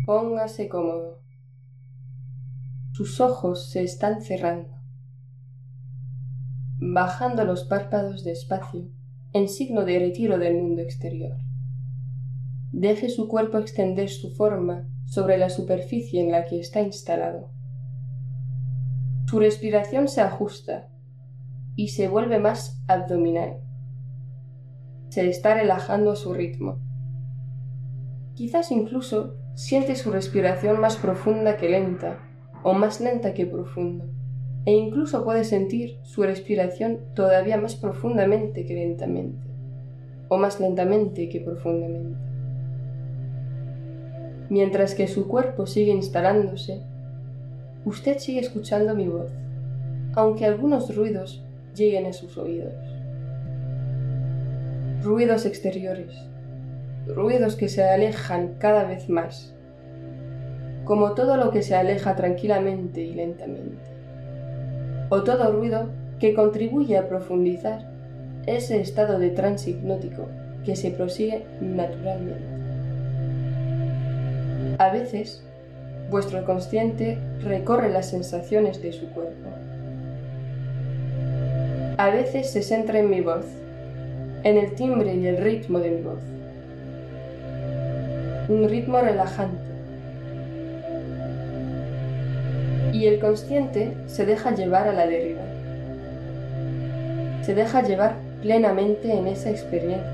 Póngase cómodo. Sus ojos se están cerrando, bajando los párpados despacio en signo de retiro del mundo exterior. Deje su cuerpo extender su forma sobre la superficie en la que está instalado. Su respiración se ajusta y se vuelve más abdominal. Se está relajando a su ritmo. Quizás incluso siente su respiración más profunda que lenta, o más lenta que profunda, e incluso puede sentir su respiración todavía más profundamente que lentamente, o más lentamente que profundamente. Mientras que su cuerpo sigue instalándose, usted sigue escuchando mi voz, aunque algunos ruidos lleguen a sus oídos. Ruidos exteriores, ruidos que se alejan cada vez más, como todo lo que se aleja tranquilamente y lentamente, o todo ruido que contribuye a profundizar ese estado de trance hipnótico que se prosigue naturalmente. A veces, vuestro consciente recorre las sensaciones de su cuerpo. A veces se centra en mi voz, en el timbre y el ritmo de mi voz. Un ritmo relajante. Y el consciente se deja llevar a la deriva. Se deja llevar plenamente en esa experiencia.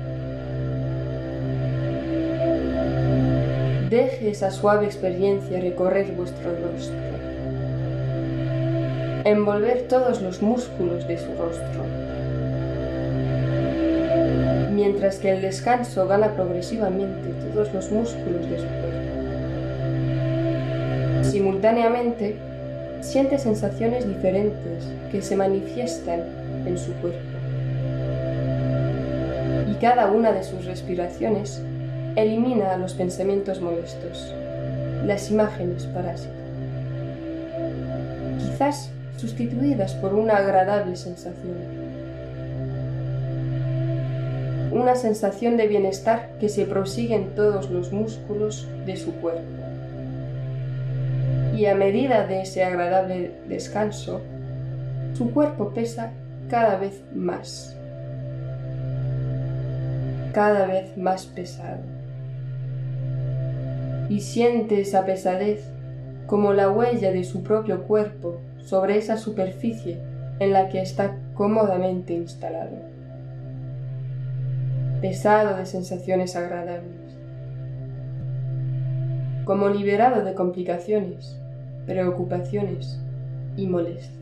Deje esa suave experiencia recorrer vuestro rostro, envolver todos los músculos de su rostro, mientras que el descanso gana progresivamente todos los músculos de su cuerpo. Simultáneamente, siente sensaciones diferentes que se manifiestan en su cuerpo. Y cada una de sus respiraciones elimina los pensamientos molestos, las imágenes parásitas, quizás sustituidas por una agradable sensación. Una sensación de bienestar que se prosigue en todos los músculos de su cuerpo. Y a medida de ese agradable descanso, su cuerpo pesa cada vez más pesado. Y siente esa pesadez como la huella de su propio cuerpo sobre esa superficie en la que está cómodamente instalado. Pesado de sensaciones agradables, como liberado de complicaciones, preocupaciones y molestias.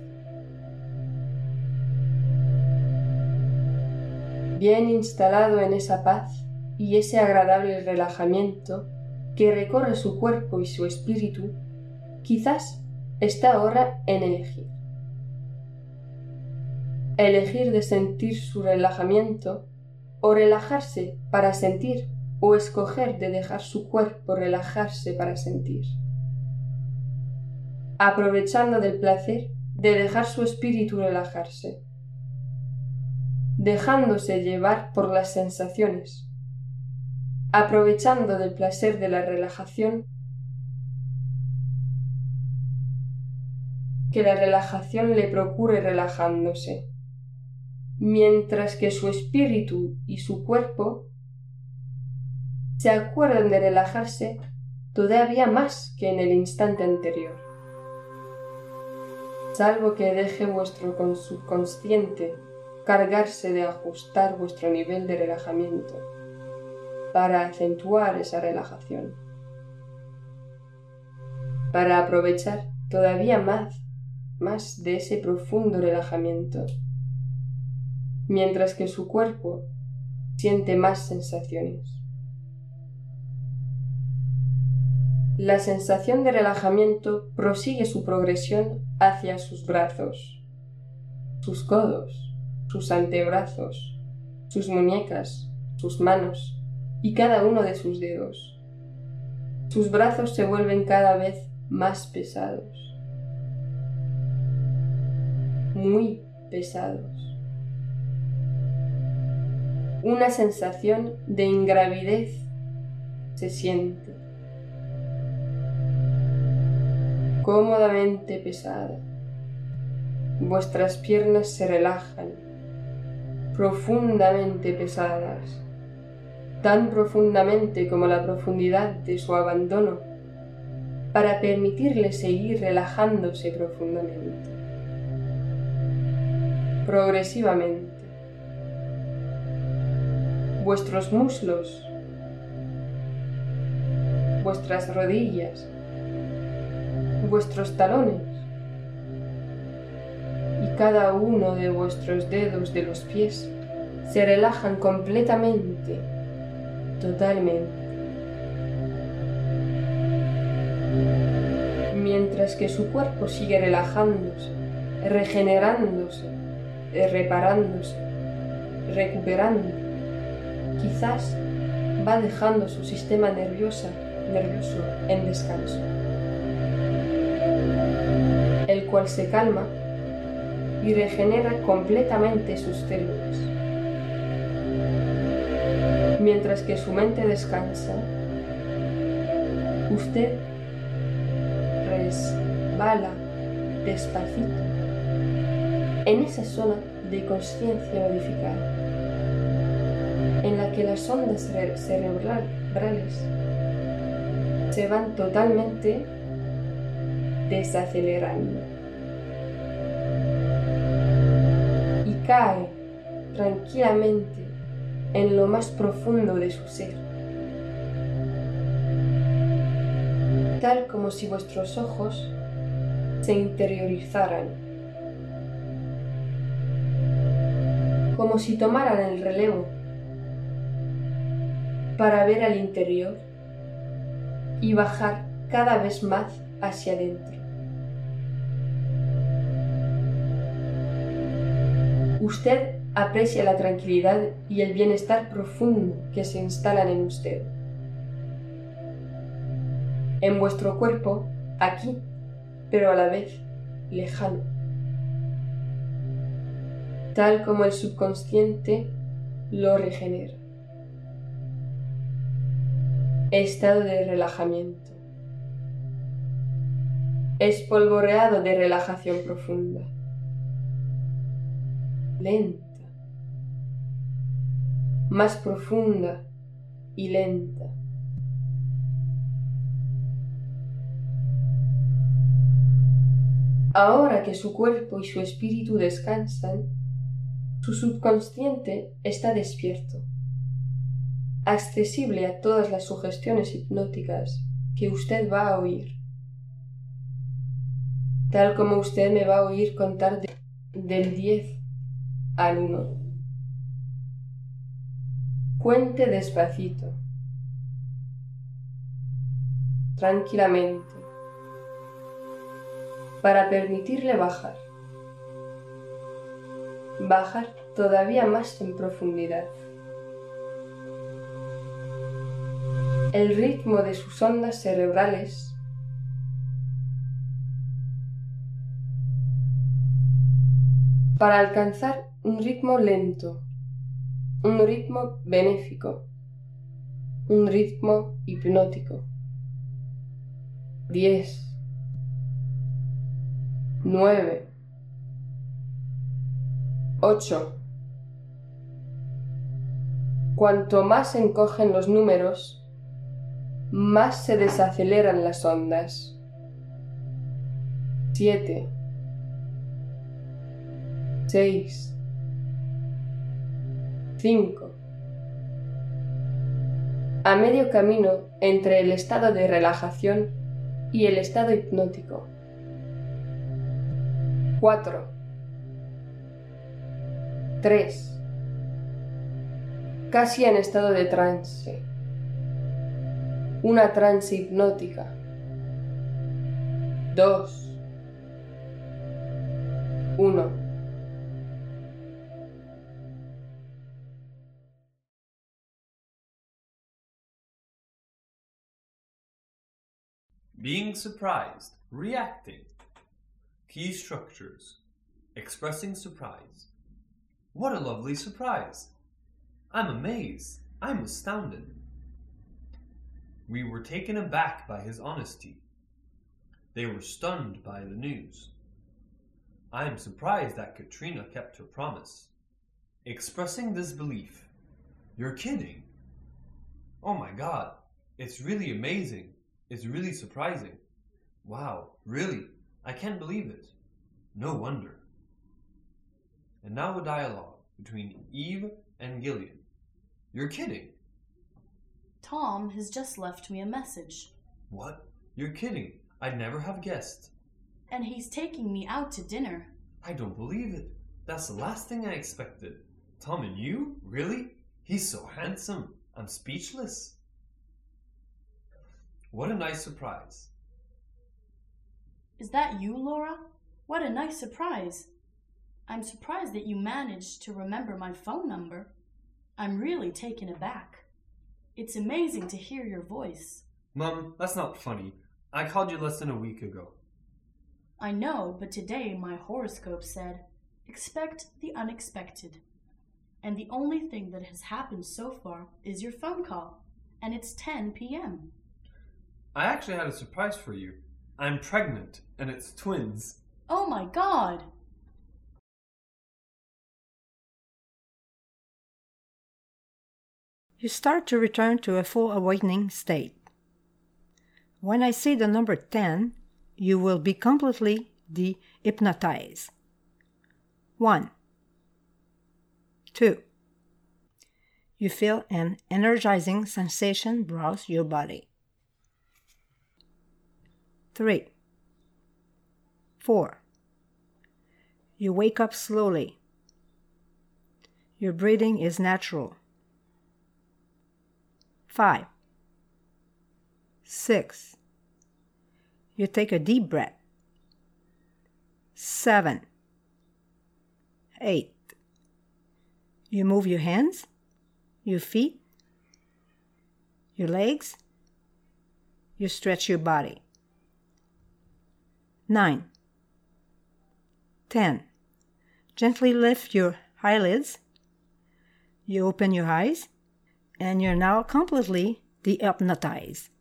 Bien instalado en esa paz y ese agradable relajamiento que recorre su cuerpo y su espíritu, quizás está ahora en elegir. Elegir de sentir su relajamiento o relajarse para sentir, o escoger de dejar su cuerpo relajarse para sentir. Aprovechando del placer de dejar su espíritu relajarse, dejándose llevar por las sensaciones, aprovechando del placer de la relajación, que la relajación le procure relajándose, mientras que su espíritu y su cuerpo se acuerdan de relajarse todavía más que en el instante anterior, salvo que deje vuestro subconsciente cargarse de ajustar vuestro nivel de relajamiento para acentuar esa relajación, para aprovechar todavía más de ese profundo relajamiento, mientras que su cuerpo siente más sensaciones. La sensación de relajamiento prosigue su progresión hacia sus brazos, sus codos, sus antebrazos, sus muñecas, sus manos y cada uno de sus dedos. Sus brazos se vuelven cada vez más pesados, muy pesados. Una sensación de ingravidez se siente. cómodamente pesada. Vuestras piernas se relajan, profundamente pesadas, tan profundamente como la profundidad de su abandono, para permitirle seguir relajándose profundamente. Progresivamente, vuestros muslos, vuestras rodillas, vuestros talones y cada uno de vuestros dedos de los pies se relajan completamente, totalmente. Mientras que su cuerpo sigue relajándose, regenerándose, reparándose, recuperando, quizás va dejando su sistema nervioso en descanso, el cual se calma y regenera completamente sus células. Mientras que su mente descansa, usted resbala despacito en esa zona de conciencia modificada, en la que las ondas cerebrales se van totalmente desacelerando y cae tranquilamente en lo más profundo de su ser, tal como si vuestros ojos se interiorizaran, como si tomaran el relevo para ver al interior y bajar cada vez más hacia adentro. Usted aprecia la tranquilidad y el bienestar profundo que se instalan en usted, en vuestro cuerpo, aquí, pero a la vez lejano, tal como el subconsciente lo regenera. Estado de relajamiento. Espolvoreado de relajación profunda. Lenta. Más profunda y lenta. Ahora que su cuerpo y su espíritu descansan, su subconsciente está despierto, accesible a todas las sugestiones hipnóticas que usted va a oír, tal como usted me va a oír contar del 10 al 1. Cuente despacito, tranquilamente, para permitirle bajar todavía más en profundidad. El ritmo de sus ondas cerebrales para alcanzar un ritmo lento, un ritmo benéfico, un ritmo hipnótico. 10, 9, 8. Cuanto más se encogen los números, más se desaceleran las ondas. 7, 6, 5. A medio camino entre el estado de relajación y el estado hipnótico. 4, 3. Casi en estado de trance. Una trance hipnótica. 2, 1. Being surprised, reacting. Key structures. Expressing surprise. What a lovely surprise! I'm amazed. I'm astounded. We were taken aback by his honesty. They were stunned by the news. I am surprised that Katrina kept her promise, expressing this belief. You're kidding? Oh my God, it's really amazing. It's really surprising. Wow, really? I can't believe it. No wonder. And now a dialogue between Eve and Gillian. You're kidding. Tom has just left me a message. What? You're kidding. I'd never have guessed. And he's taking me out to dinner. I don't believe it. That's the last thing I expected. Tom and you? Really? He's so handsome. I'm speechless. What a nice surprise. Is that you, Laura? What a nice surprise. I'm surprised that you managed to remember my phone number. I'm really taken aback. It's amazing to hear your voice. Mum, that's not funny. I called you less than a week ago. I know, but today my horoscope said, expect the unexpected. And the only thing that has happened so far is your phone call, and it's 10 p.m. I actually had a surprise for you. I'm pregnant, and it's twins. Oh my God! You start to return to a full awakening state. When I say the number 10, you will be completely de-hypnotized. 1, 2. You feel an energizing sensation browse your body. 3, 4. You wake up slowly. Your breathing is natural. 5, 6. You take a deep breath. 7, 8. You move your hands, your feet, your legs. You stretch your body. 9, 10. Gently lift your eyelids. You open your eyes, and you're now completely de-hypnotized.